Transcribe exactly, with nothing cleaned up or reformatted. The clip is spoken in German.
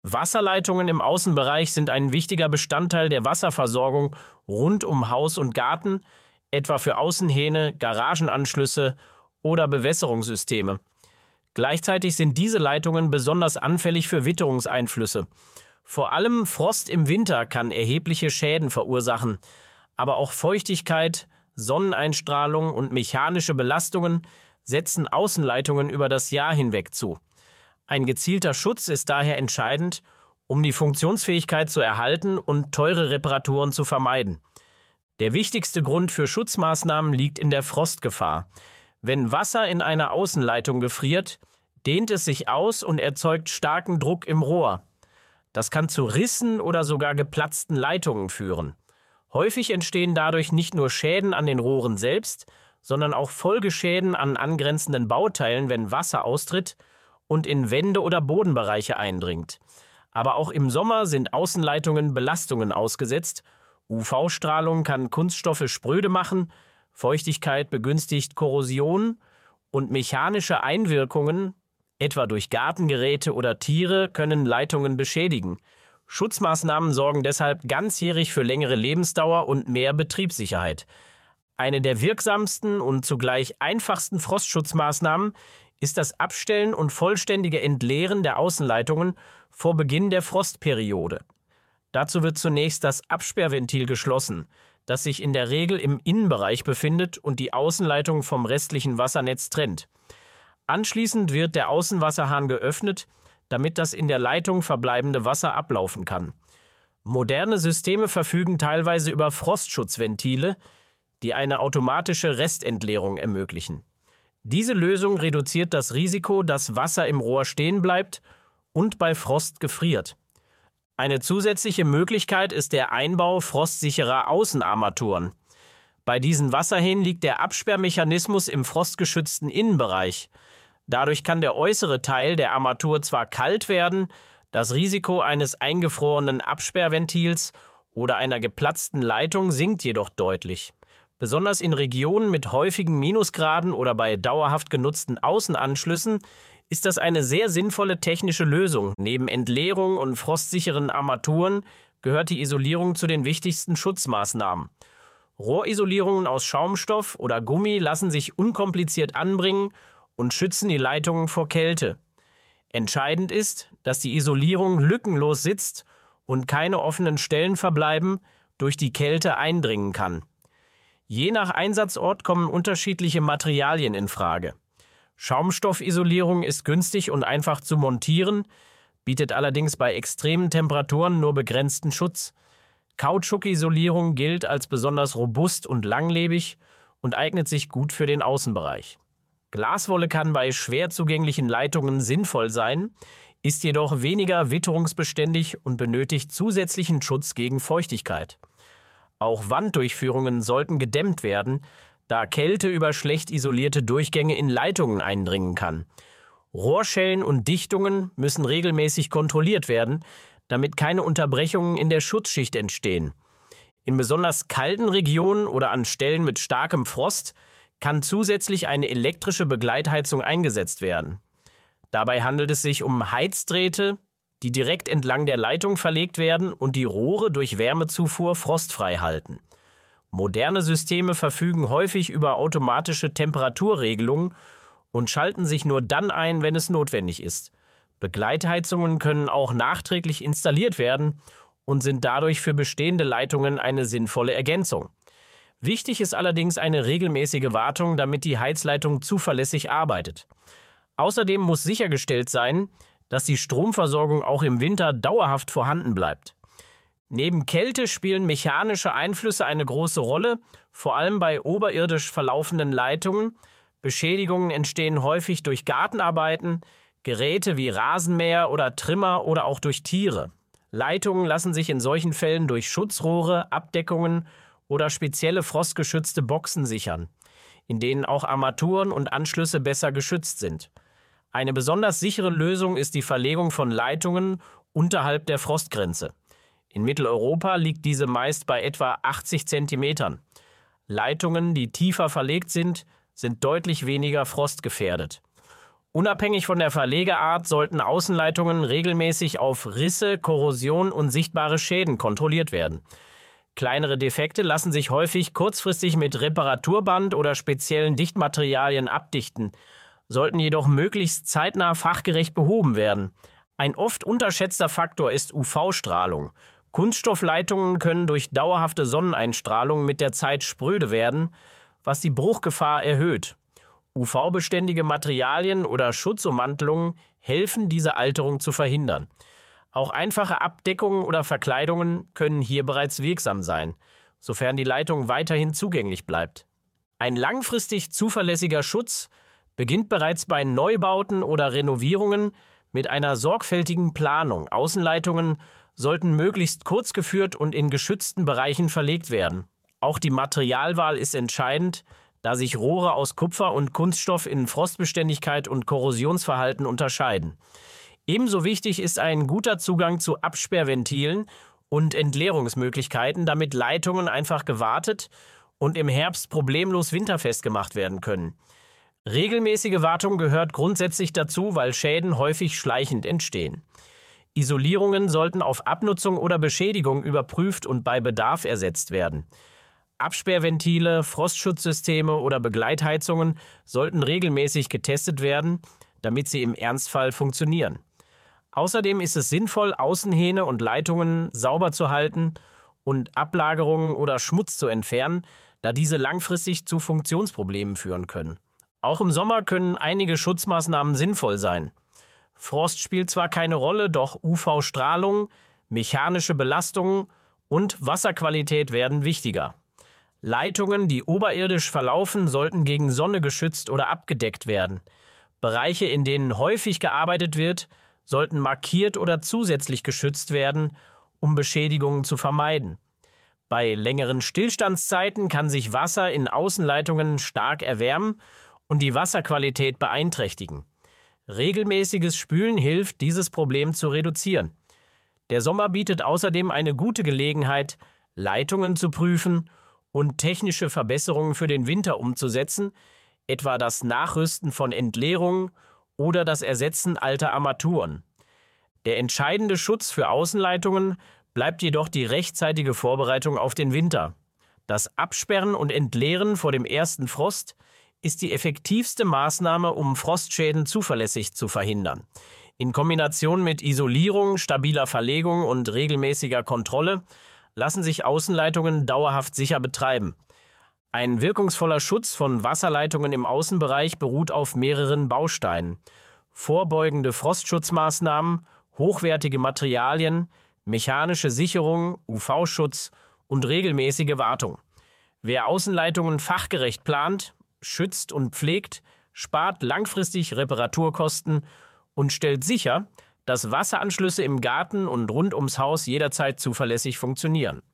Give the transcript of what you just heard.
Wasserleitungen im Außenbereich sind ein wichtiger Bestandteil der Wasserversorgung rund um Haus und Garten, etwa für Außenhähne, Garagenanschlüsse oder Bewässerungssysteme. Gleichzeitig sind diese Leitungen besonders anfällig für Witterungseinflüsse. Vor allem Frost im Winter kann erhebliche Schäden verursachen, aber auch Feuchtigkeit, Sonneneinstrahlung und mechanische Belastungen setzen Außenleitungen über das Jahr hinweg zu. Ein gezielter Schutz ist daher entscheidend, um die Funktionsfähigkeit zu erhalten und teure Reparaturen zu vermeiden. Der wichtigste Grund für Schutzmaßnahmen liegt in der Frostgefahr. Wenn Wasser in einer Außenleitung gefriert, dehnt es sich aus und erzeugt starken Druck im Rohr. Das kann zu Rissen oder sogar geplatzten Leitungen führen. Häufig entstehen dadurch nicht nur Schäden an den Rohren selbst, sondern auch Folgeschäden an angrenzenden Bauteilen, wenn Wasser austritt und in Wände oder Bodenbereiche eindringt. Aber auch im Sommer sind Außenleitungen Belastungen ausgesetzt. U V-Strahlung kann Kunststoffe spröde machen, Feuchtigkeit begünstigt Korrosion und mechanische Einwirkungen, etwa durch Gartengeräte oder Tiere, können Leitungen beschädigen. Schutzmaßnahmen sorgen deshalb ganzjährig für längere Lebensdauer und mehr Betriebssicherheit. Eine der wirksamsten und zugleich einfachsten Frostschutzmaßnahmen ist das Abstellen und vollständige Entleeren der Außenleitungen vor Beginn der Frostperiode. Dazu wird zunächst das Absperrventil geschlossen, das sich in der Regel im Innenbereich befindet und die Außenleitung vom restlichen Wassernetz trennt. Anschließend wird der Außenwasserhahn geöffnet, damit das in der Leitung verbleibende Wasser ablaufen kann. Moderne Systeme verfügen teilweise über Frostschutzventile, die eine automatische Restentleerung ermöglichen. Diese Lösung reduziert das Risiko, dass Wasser im Rohr stehen bleibt und bei Frost gefriert. Eine zusätzliche Möglichkeit ist der Einbau frostsicherer Außenarmaturen. Bei diesen Wasserhähnen liegt der Absperrmechanismus im frostgeschützten Innenbereich. Dadurch kann der äußere Teil der Armatur zwar kalt werden, das Risiko eines eingefrorenen Absperrventils oder einer geplatzten Leitung sinkt jedoch deutlich. Besonders in Regionen mit häufigen Minusgraden oder bei dauerhaft genutzten Außenanschlüssen ist das eine sehr sinnvolle technische Lösung. Neben Entleerung und frostsicheren Armaturen gehört die Isolierung zu den wichtigsten Schutzmaßnahmen. Rohrisolierungen aus Schaumstoff oder Gummi lassen sich unkompliziert anbringen und schützen die Leitungen vor Kälte. Entscheidend ist, dass die Isolierung lückenlos sitzt und keine offenen Stellen verbleiben, durch die Kälte eindringen kann. Je nach Einsatzort kommen unterschiedliche Materialien in Frage. Schaumstoffisolierung ist günstig und einfach zu montieren, bietet allerdings bei extremen Temperaturen nur begrenzten Schutz. Kautschukisolierung gilt als besonders robust und langlebig und eignet sich gut für den Außenbereich. Glaswolle kann bei schwer zugänglichen Leitungen sinnvoll sein, ist jedoch weniger witterungsbeständig und benötigt zusätzlichen Schutz gegen Feuchtigkeit. Auch Wanddurchführungen sollten gedämmt werden, da Kälte über schlecht isolierte Durchgänge in Leitungen eindringen kann. Rohrschellen und Dichtungen müssen regelmäßig kontrolliert werden, damit keine Unterbrechungen in der Schutzschicht entstehen. In besonders kalten Regionen oder an Stellen mit starkem Frost kann zusätzlich eine elektrische Begleitheizung eingesetzt werden. Dabei handelt es sich um Heizdrähte, die direkt entlang der Leitung verlegt werden und die Rohre durch Wärmezufuhr frostfrei halten. Moderne Systeme verfügen häufig über automatische Temperaturregelungen und schalten sich nur dann ein, wenn es notwendig ist. Begleitheizungen können auch nachträglich installiert werden und sind dadurch für bestehende Leitungen eine sinnvolle Ergänzung. Wichtig ist allerdings eine regelmäßige Wartung, damit die Heizleitung zuverlässig arbeitet. Außerdem muss sichergestellt sein, dass die Stromversorgung auch im Winter dauerhaft vorhanden bleibt. Neben Kälte spielen mechanische Einflüsse eine große Rolle, vor allem bei oberirdisch verlaufenden Leitungen. Beschädigungen entstehen häufig durch Gartenarbeiten, Geräte wie Rasenmäher oder Trimmer oder auch durch Tiere. Leitungen lassen sich in solchen Fällen durch Schutzrohre, Abdeckungen oder spezielle frostgeschützte Boxen sichern, in denen auch Armaturen und Anschlüsse besser geschützt sind. Eine besonders sichere Lösung ist die Verlegung von Leitungen unterhalb der Frostgrenze. In Mitteleuropa liegt diese meist bei etwa achtzig Zentimetern. Leitungen, die tiefer verlegt sind, sind deutlich weniger frostgefährdet. Unabhängig von der Verlegeart sollten Außenleitungen regelmäßig auf Risse, Korrosion und sichtbare Schäden kontrolliert werden. Kleinere Defekte lassen sich häufig kurzfristig mit Reparaturband oder speziellen Dichtmaterialien abdichten, sollten jedoch möglichst zeitnah fachgerecht behoben werden. Ein oft unterschätzter Faktor ist U V-Strahlung. Kunststoffleitungen können durch dauerhafte Sonneneinstrahlung mit der Zeit spröde werden, was die Bruchgefahr erhöht. U V-beständige Materialien oder Schutzummantelungen helfen, diese Alterung zu verhindern. Auch einfache Abdeckungen oder Verkleidungen können hier bereits wirksam sein, sofern die Leitung weiterhin zugänglich bleibt. Ein langfristig zuverlässiger Schutz beginnt bereits bei Neubauten oder Renovierungen mit einer sorgfältigen Planung. Außenleitungen sollten möglichst kurz geführt und in geschützten Bereichen verlegt werden. Auch die Materialwahl ist entscheidend, da sich Rohre aus Kupfer und Kunststoff in Frostbeständigkeit und Korrosionsverhalten unterscheiden. Ebenso wichtig ist ein guter Zugang zu Absperrventilen und Entleerungsmöglichkeiten, damit Leitungen einfach gewartet und im Herbst problemlos winterfest gemacht werden können. Regelmäßige Wartung gehört grundsätzlich dazu, weil Schäden häufig schleichend entstehen. Isolierungen sollten auf Abnutzung oder Beschädigung überprüft und bei Bedarf ersetzt werden. Absperrventile, Frostschutzsysteme oder Begleitheizungen sollten regelmäßig getestet werden, damit sie im Ernstfall funktionieren. Außerdem ist es sinnvoll, Außenhähne und Leitungen sauber zu halten und Ablagerungen oder Schmutz zu entfernen, da diese langfristig zu Funktionsproblemen führen können. Auch im Sommer können einige Schutzmaßnahmen sinnvoll sein. Frost spielt zwar keine Rolle, doch U V-Strahlung, mechanische Belastungen und Wasserqualität werden wichtiger. Leitungen, die oberirdisch verlaufen, sollten gegen Sonne geschützt oder abgedeckt werden. Bereiche, in denen häufig gearbeitet wird, sollten markiert oder zusätzlich geschützt werden, um Beschädigungen zu vermeiden. Bei längeren Stillstandszeiten kann sich Wasser in Außenleitungen stark erwärmen und die Wasserqualität beeinträchtigen. Regelmäßiges Spülen hilft, dieses Problem zu reduzieren. Der Sommer bietet außerdem eine gute Gelegenheit, Leitungen zu prüfen und technische Verbesserungen für den Winter umzusetzen, etwa das Nachrüsten von Entleerungen oder das Ersetzen alter Armaturen. Der entscheidende Schutz für Außenleitungen bleibt jedoch die rechtzeitige Vorbereitung auf den Winter. Das Absperren und Entleeren vor dem ersten Frost ist die effektivste Maßnahme, um Frostschäden zuverlässig zu verhindern. In Kombination mit Isolierung, stabiler Verlegung und regelmäßiger Kontrolle lassen sich Außenleitungen dauerhaft sicher betreiben. Ein wirkungsvoller Schutz von Wasserleitungen im Außenbereich beruht auf mehreren Bausteinen: vorbeugende Frostschutzmaßnahmen, hochwertige Materialien, mechanische Sicherung, U V-Schutz und regelmäßige Wartung. Wer Außenleitungen fachgerecht plant, schützt und pflegt, spart langfristig Reparaturkosten und stellt sicher, dass Wasseranschlüsse im Garten und rund ums Haus jederzeit zuverlässig funktionieren.